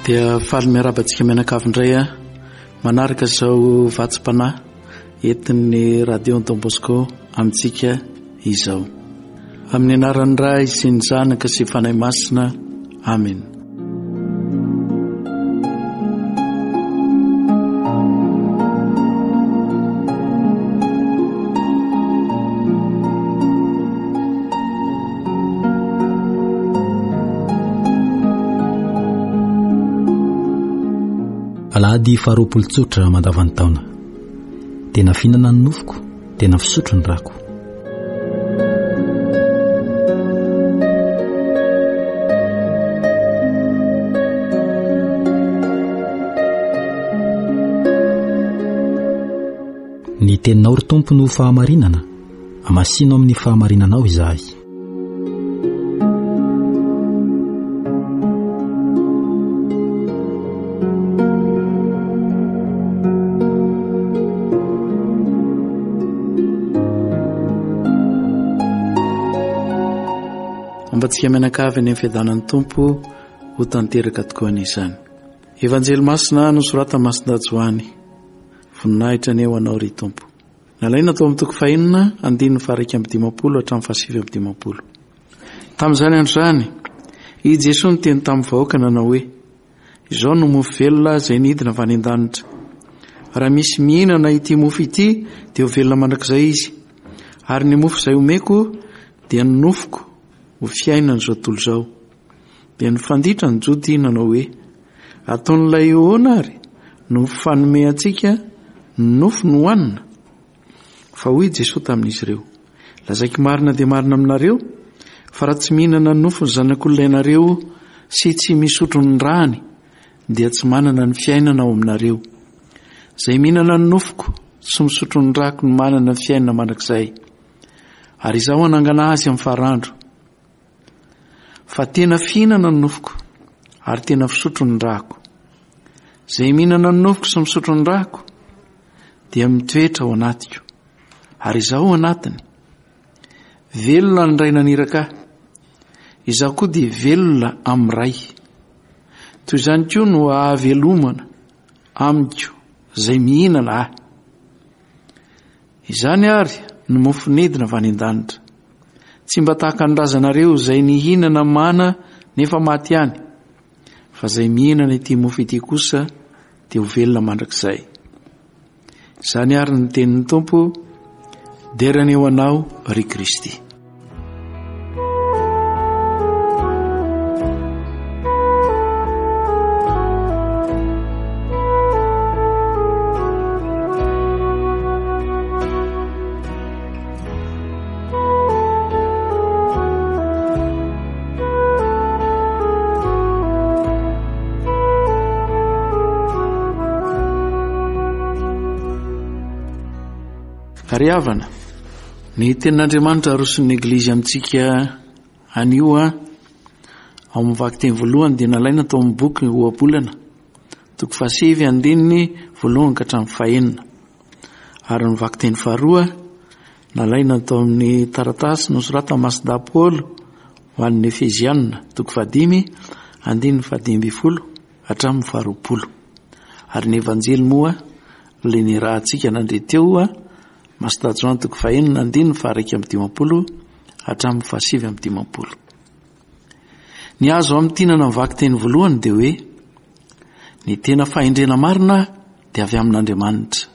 Dia faly miarabantsika mianakavindray manaraka izao vatsim-panahy entin'ny radio Don Bosco amintsika izao. Amin'ny anaran'ny Ray sy ny Zanaka sy Fanahy Masina. Amen. Alahady 20 tsotra mandavan'ny taona. Tena fihinana ny nofoko, tena fisotro ny rako. Ny teninao ry Tompo no fahamarinana, amasino amin'ny fahamarinanao izahay. Ambatsika mianakavy any amin'ny fiadanan'ny Tompo ho tanteraka tokoa an'izany. Evanjely masina nosoratany Masina Joany. Voninahitra ny eo anao ry Tompo. Nalaina tao amin'ny toko 4:1-5:10. Tamin'izany andro izany, i Jesosy no teny tamin'ny vahoaka nanao hoe: izao no mofo velona izay nidina avy any an-danitra. Raha misy mihinana ity mofo ity dia ho velona mandrakizay izy. Ary ny mofo izay omeko dia ny nofoko ho fiainana izao tontolo izao. Dia nifanditra ny Jody nanao hoe: ataon'ilay ahoana ary no fanome antsika nofo no hoanina. Fa hoy Jesosy tamin'izy ireo: lazaiko marina dia marina aminareo, fa raha tsy mihinana nofo ny zanak'olona ianareo sy tsy misotro ny rany dia tsy manana ny fiainana ao aminareo. Zay mihinana ny nofoko sy misotro ny rako no manana ny fiainana mandrakizay. Ary izaho hanangana azy amin'ny farandro. Fa tena fihinana ny nofoko ary tena fisotro ny rako. Zay mihinana ny nofoko sy misotro ny rako dia mitoetra ao anatiko, ary izaho ao anatiny. Velona ny ray naniraka, izaho koa dia velona amin'ny ray. Toy izany koa no ahavelomana amiko zay mihinana ahy. Izany ary no mofo nedina avy any an-danitra. Tsy mba tahaka ny razanareo zay nihinana mana nefa maty ihany, fa zay mihinana ity mofo ity kosa dia ho velona mandrakizay. Izany ary ny tenin'ny Tompo, derany eo anao ry Kristy. Ary havana, ny tenin'Andriamanitra aroson'ny Eglizy amintsika anio ao amin'ny vaky teny voalohany dia nalaina tao amin'ny boky Ohabolana, toko 7:1-9. Ary ny vaky teny faharoa nalaina tao amin'ny taratasy nosoratany Masina Paoly ho an'ny Efezianina, toko 5:1-5:20. Ary ny evanjely moa le ny rahantsika nandre teo Masina Joany, toko 1:1-5:10. Ny azo amin'ny tinana ny vaky teny voalohany dia hoe: ny tena fahendrena marina dia avy amin'Andriamanitra.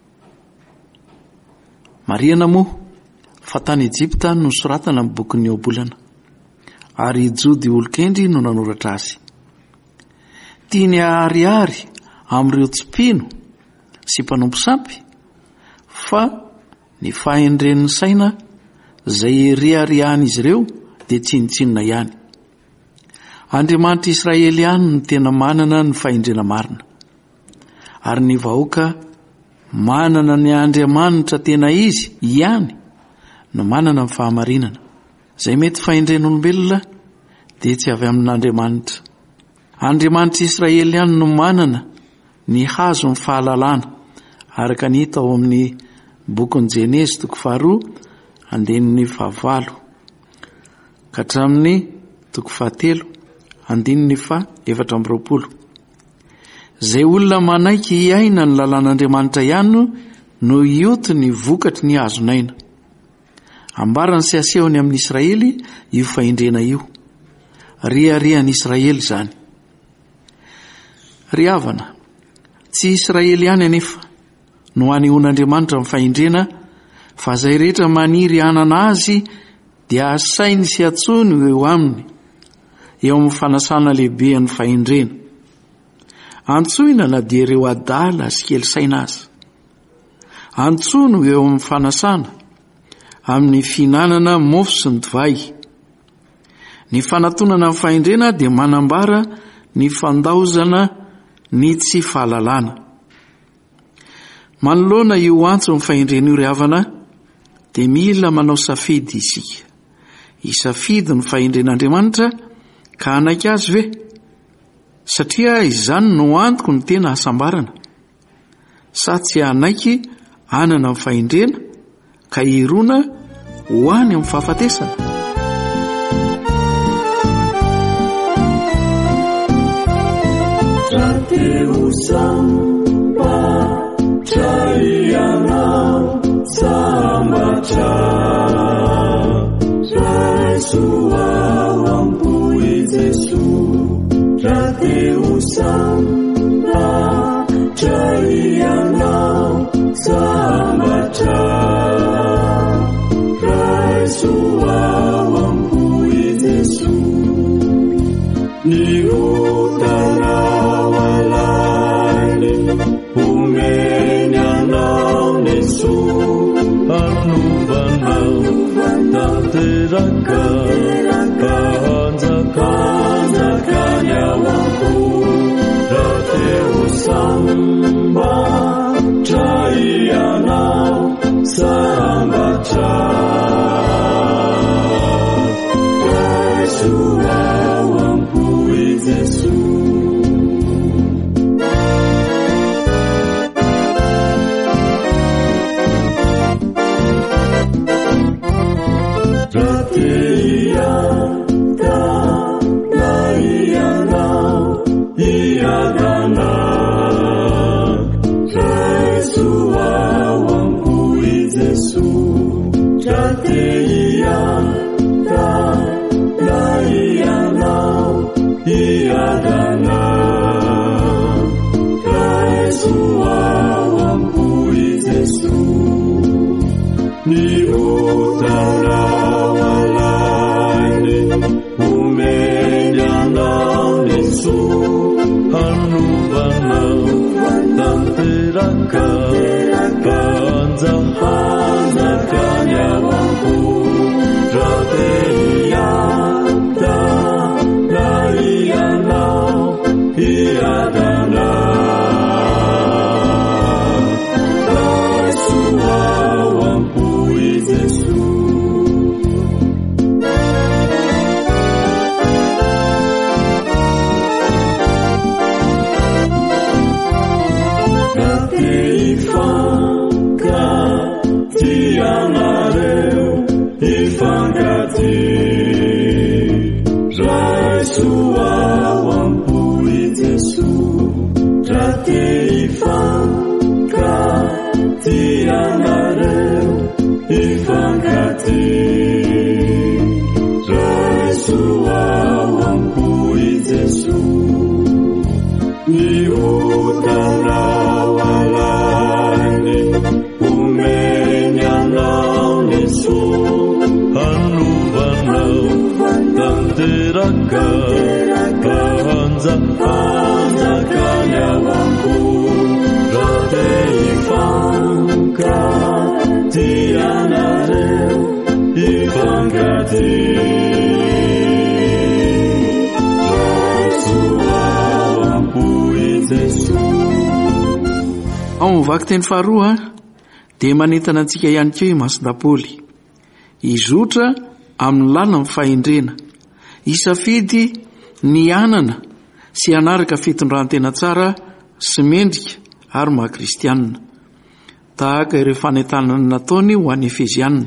Marihana moa fa tany Ejipta no soratana amin'ny bokin'ny Ohabolana, ary Jody olon-kendry no nanoratra azy. Tiany ahariary amin'ireo tsipino sy mpanompo sampy, fa ny fahendren'ny saina zay riariany izy ireo dia tsinitsinina ihany. Andriamanitra Israely ihany no tena manana ny fahendrena marina, ary ny vahoaka manana ny Andriamanitra tena izy ihany no manana ny fahamarinana. Zay mety fahendren'olombelona dia tsy avy amin'Andriamanitra. Andriamanitra Israely ihany no manana ny hazo ny fahalalana, araka ny hita ao amin'ny bokin'ny Jenezy, toko 2:19 ka hatramin'ny toko 7:1-20. Izay olona manaiky hiaina ny lalàn'Andriamanitra ihany no ioty ny vokatry ny azonaina. Ambarany sy asehony amin'ny Israely io fahendrena io. Riarian'ny Israely izany. Ry havana, tsy Israely ihany anefa no anehon'Andriamanitra amin'ny fahendrena, fa izay rehetra maniry hanana azy dia asainy sy atsony eo aminy, eo amin'ny fanasana lehibe ny fahendrena. Antsoina na dia ireo adala sy kely saina azy. Antsono eo amin'ny fanasana, amin'ny finanana mofo sy ny divay. Ny fanatonana amin'ny fahendrena dia manambara ny fandaozana ny tsy fahalalana. Manoloana io antso amin'ny fahendrena io ry havana, dia mila manao safidy isika. Isafidy ny fahendren'Andriamanitra ka hanaiky azy ve? Satria izany no antoko ny tena hasambarana. Sa tsy hanaiky hanana amin'ny fahendrena ka hirona ho any amin'ny fahafatesana. Trateu samba traianao sambatra Jesua wampui Jesu Trateu samba traianao sambatra Jesua wampui Jesu ni utara Umenyanau Yesu Anubanau Tanteraka Kanza nyawaku Rateu samba Traianau Sambaca Yesu awampui Yesu Ao mivaky teny faharoa dia manentana antsika ihany keo i masin-dapoly izotra amin'ny lalany fahendrena, isafidy ny anana sy anaraka fitondrantena tsara sy mendrika ary maha-kristianina tahaka ireo fanentanana nataony ho an'ny Efezianina.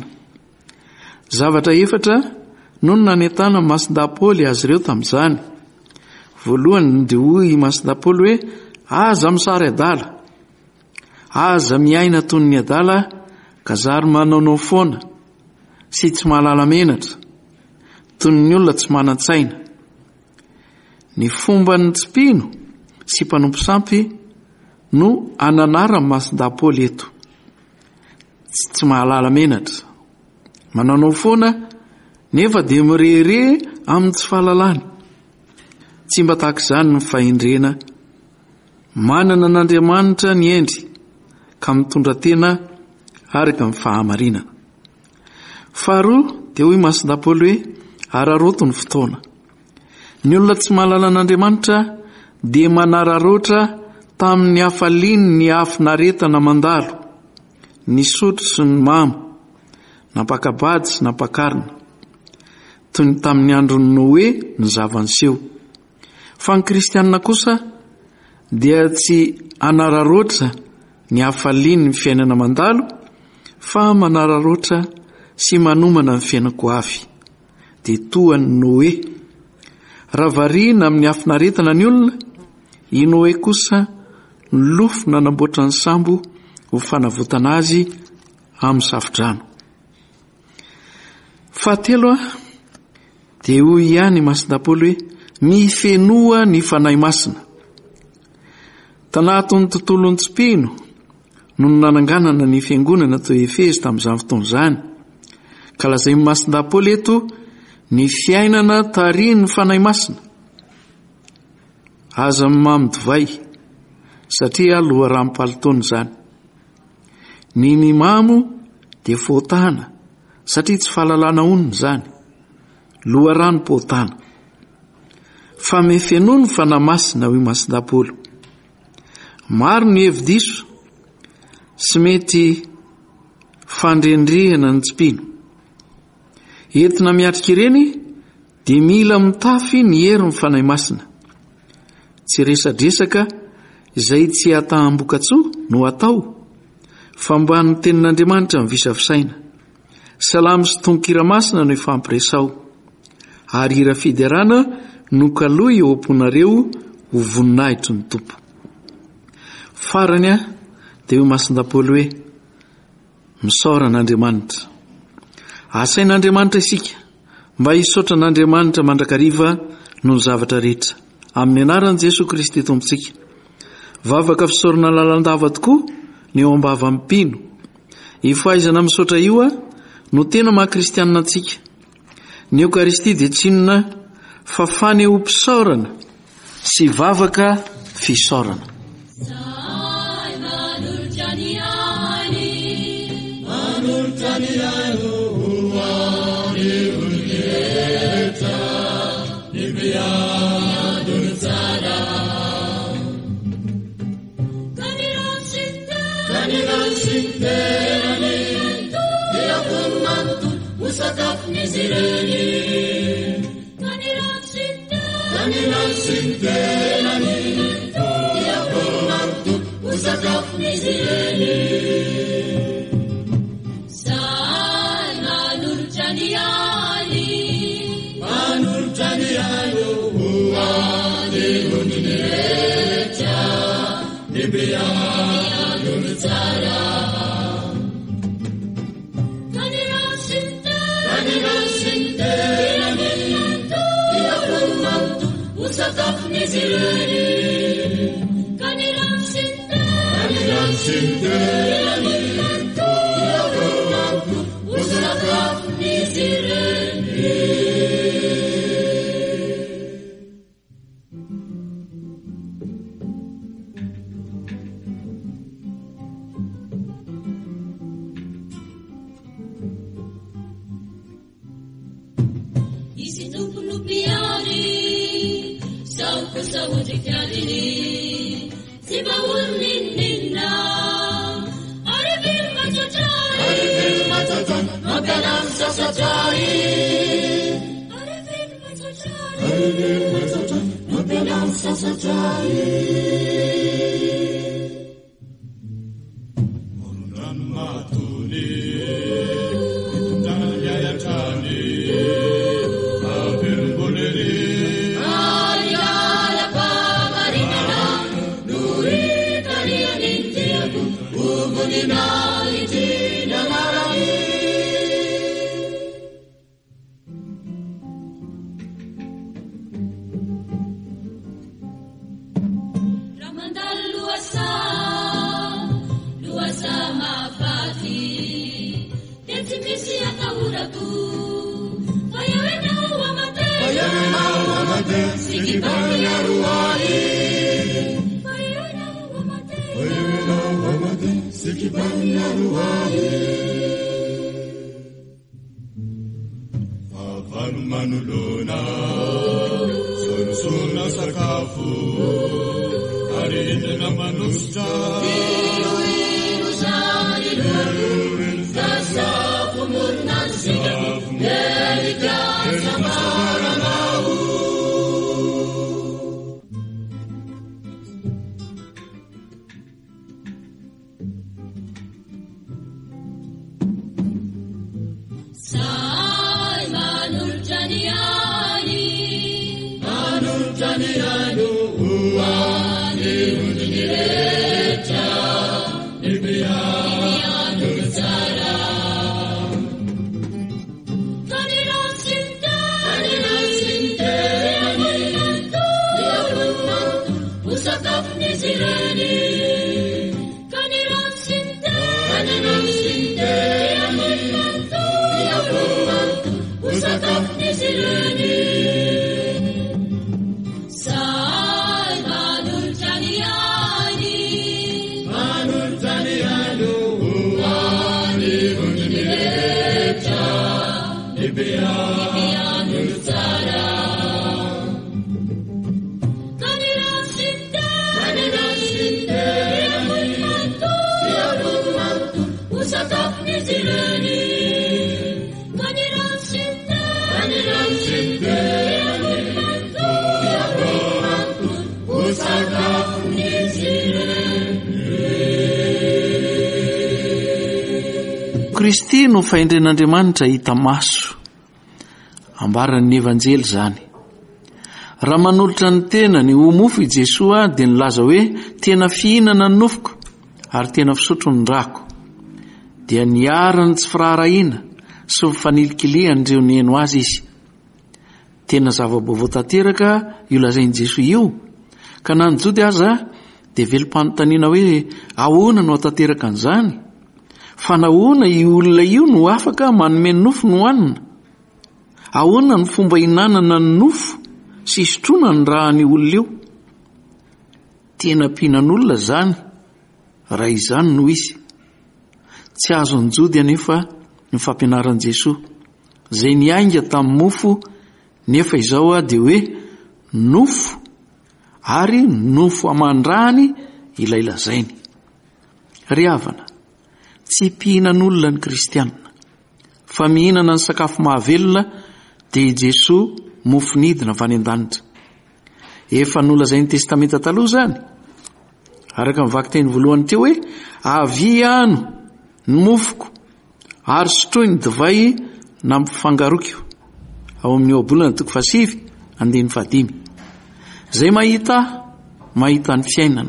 Zavatra efatra no nanentana masin-dapoly azy ireo tamin'izany. Voalohany dia hoy masin-dapoly hoe aza misary adala, aza miaina toy ny adala ka zary manaonao foana sy tsy mahalala menatra toy ny olona tsy manan-tsaina. Ny fomba ny tsipino sy mpanompo sampy no ananara ny masin-dapoly eto. Tsy mahalala menatra, mananao foana nefa dia mirehire amin'ny tsy fahalalany. Tsy mba tahaka izany ny fahendrena. Manana n'Andriamanitra ny endry ka mitondra tena araka amin'ny fahamarinana. Faharoa dia hoy masin-dapoly hoe araroto ny fotoana. Ny olona tsy mahalala n'Andriamanitra dia manararoatra tamin'ny hafaliany ny afinaretana mandalo, ny sotro sy ny mamo, napakabady sy napakarina, toy ny tamin'ny andron'ny Noe ny zava-niseho. Fa ny kristianina kosa dia tsy anararoatra ny hafaliany ny fiainana mandalo, fa manararoatra sy manomana ny fiainako avy. Dia toa ny Noe. Raha variana amin'ny afinaretana ny olona, i Noe kosa ny lofo nanamboatra ny sambo ho fanavotana azy amin'ny safodrano. Fahatelo dia hoy ihany masin-dapoly hoe mifenoa ny fanahy masina. Tanatin'ny tontolon'ny tsipino no nananganana ny fiangonana tao Efezy tamin'izany fotoana izany. Ka lazay masin-dapoly eto ny fiainana tarian'ny fanahy masina. Aza mamy divay satria loharanom-palitona izany. Ny mimamo dia foatana satria tsy fahalalana onona izany. Loharanom-poatana. Fa mifenoa ny fanahy masina hoy masin-dapoly. Maro ny hevi-diso sy mety fandrendrehana ny tsipino. Entina miatrika ireny dia mila mitafy ny hery ny fanahy masina. Tsy resadresaka izay tsy hatahamboka-tsoa no atao, fa mba ny tenin'Andriamanitra mivisavisaina. Salamy sy tononkira masina no ifampiresao, ary hira fiderana no kaloy eo am-ponareo ho voninahitry ny Tompo. Farany dia ho masin-dapoly hoe misaora n'Andriamanitra. Asain'Andriamanitra isika mba hisaotra n'Andriamanitra mandrakariva noho ny zavatra rehetra. Amin'ny anaran'i Jesosy Kristy Tompontsika. Vavaka fisaorana lalandava tokoa ny eo ambava mpino. I fahaizana misaotra io no tena maha-kristianina antsika. Ny Eukaristia dia tsinona fa faneho-pisaorana sy vavaka fisaorana. Manolona Sonsona sakafo Arindana manusta Kasafo murnasika Derika samaranau Kristy no fahendren'Andriamanitra hita maso ambaran'ny evanjely zany. Raha manolotra ny tena ny ho mofo i Jesoa dia nilaza hoe tena fihinana ny nofoko ary tena fisotro ny rako, dia niarany tsy firaharahiana sy mifanilikilia-n'ireo nihaino azy izy. Tena zava-baovao tanteraka io lazain'i Jesoa io, ka na ny Jody aza dia velom-panontaniana hoe ahoana no hatanteraka an'izany? Fa nahoana io olona io no afaka manome nofo no hoanina? Ahoana ny fomba hinanana ny nofo sy isotroana ny raha ny olona io? Tena mpihinan'olona zany raha izany no izy. Tsy azo ny Jody anefa ny fampianaran'i Jesoa zay niainga tamin'ny mofo, nefa izao dia hoe nofo ary nofo aman-drahany ilay lazainy. Ry havana, tsy mpihinan'olona ny kristianina, fa mihinana ny sakafo mahavelona dia Jesoa mofo nidina avy any an-danitra. Efa nolazain'ny testamenta taloha zany, araka ny vaky teny voalohany teo hoe avy ano ny mofoko ary sotroy ny divay na mpifangaroko, ao amin'ny ohabolana 7:15. Zay mahita ny fiainana.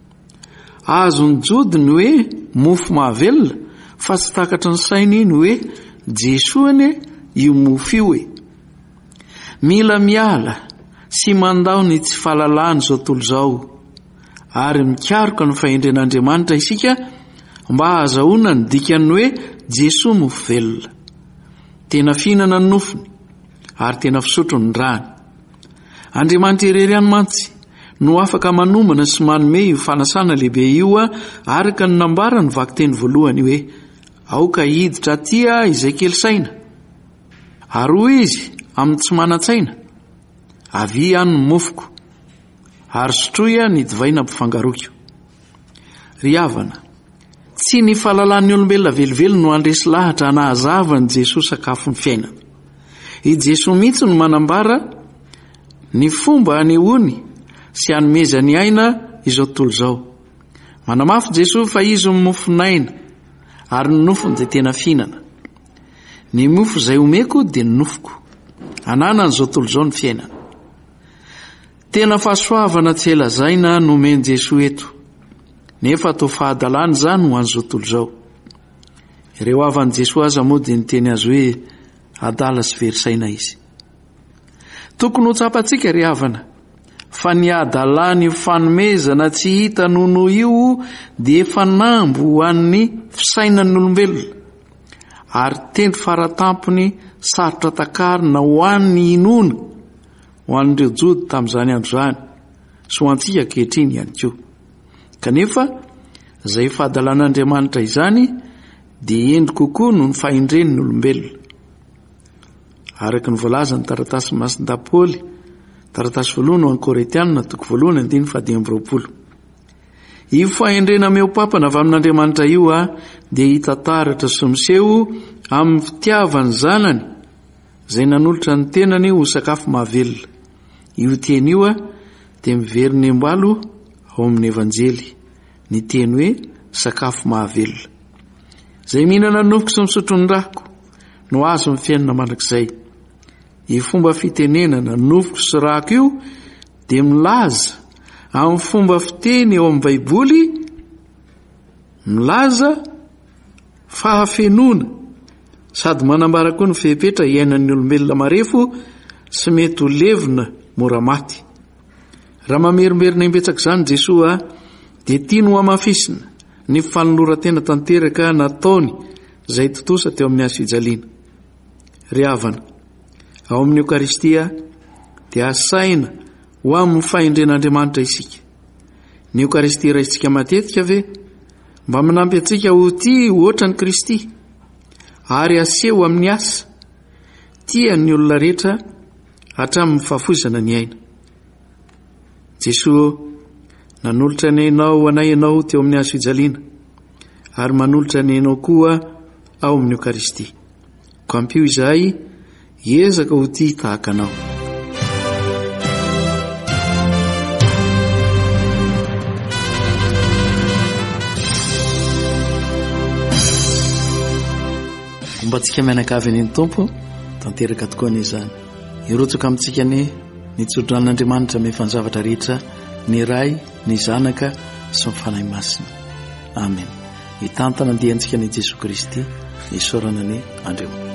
Azo ny Jody ny hoe mofo mahavelona, fa tsy takatra ny sainy ny hoe Jesoa ane io mofo io e. Mila miala sy mandao ny tsy fahalalahany zao tontolo zao, ary mikaroka ny fahendren'Andriamanitra isika mba hahazahoana ny dikany hoe Jesoa mofo velona, tena fihinana ny nofony ary tena fisotro ny rany. Andriamanitra irery any mantsy no afaka manomana sy manome io fanasana lehibe io, araka ny nambara ny vaky teny voalohany hoe aoka hiditra atia izay kely saina, ary hoy izy amin'ny tsy manan-tsaina, avy any ny mofoko ary sotroya ny divaina mpifangaroko. Ry havana, tsy ny fahalalan'ny olombelona velivelo no andresy lahatra hanahazavany Jesoa sakafo ny fiainana. I Jesoa mihitsy no manambara ny fomba hanehoany sy hanomeza ny aina izao tontolo zao. Manamafy Jesoa fa izy ny mofo naina ary ny nofony dia tena fihinana. Ny mofo izay omeko dia ny nofoko, hananany izao tontolo zao ny fiainana. Tena fahasoavana tsy elazaina no omeny Jesoa eto. nefa atao fahadalàna zany ho an'izao tontolo izao. Ireo avan'i Jesosy aza moa dia niteny azy hoe adala sy verisaina izy. Tokony ho tsapantsika ry havana fa ny adalàny fanomezana tsy hita noho io dia efa nambo ho an'ny fisainan'ny olombelona, ary teny faratampony sarotra takarina ho an'ny inona ho an'ireo jody tamin'izany andro zany sy ho antsika ankehitriny ihany koa. Kanefa izay fahadalan'Andriamanitra izany dia endo kokoa no ny fahendren'ny olombelona. Araka ny voalaza ny taratasy masinda Paoly, taratasy 1 ho an'ny Koretianina 1:1-20. Io fahendrena meopampana avy amin'Andriamanitra io dia hita taratra sy miseho amin'ny fitiavany zanany izay nanolotra ny tenany ho sakafo mahavelona. Io teny io dia miveriny embalo ao amin'ny evanjely, ny teny hoe sakafo mahavelona. Izay mihinana nofoko sy misotro ny rako no azo ny fiainana mandrakizay. Io fomba fitenenana nofoko sy rako io dia milaza amin'ny fomba fiteny eo amin'ny Baiboly, milaza fahafenona sady manambara koa ny fepetra iainan'ny olombelona marefo sy mety ho levina mora maty. Raha mamerimberina imbetsaka izany Jesosy dia tiany ho amafisina ny fanoloran-tena tanteraka nataony izay totosa teo amin'ny hazofijaliana. Ry havana, ao amin'ny Eukaristia dia asaina ho amin'ny fahendren'Andriamanitra isika. Ny Eukaristia raisitsika matetika ve mba manampy antsika ho tia ohatry ny Kristy ary aseho amin'ny asa tia ny olona rehetra hatramin'ny fahafoizana ny aina. Jesosy nanolotra ny hainao anay ianao teo amin'ny hazofijaliana ary manolotra ny hainao koa ao amin'ny Eukaristia. Ko ampio izahay hiezaka ho tia tahaka anao. Mbatsika mianakavy ny Tompo tanteraka tokoa n'izany. Irotsaka amintsika ny nitsodran'Andriamanitra amin'ny fanjavatra rehetra, ny Ray, ny Zanaka sy ny Fanahy Masina. Amen. Hitantana andiantsika ny Jesosy Kristy, isaorana ny Andriamanitra.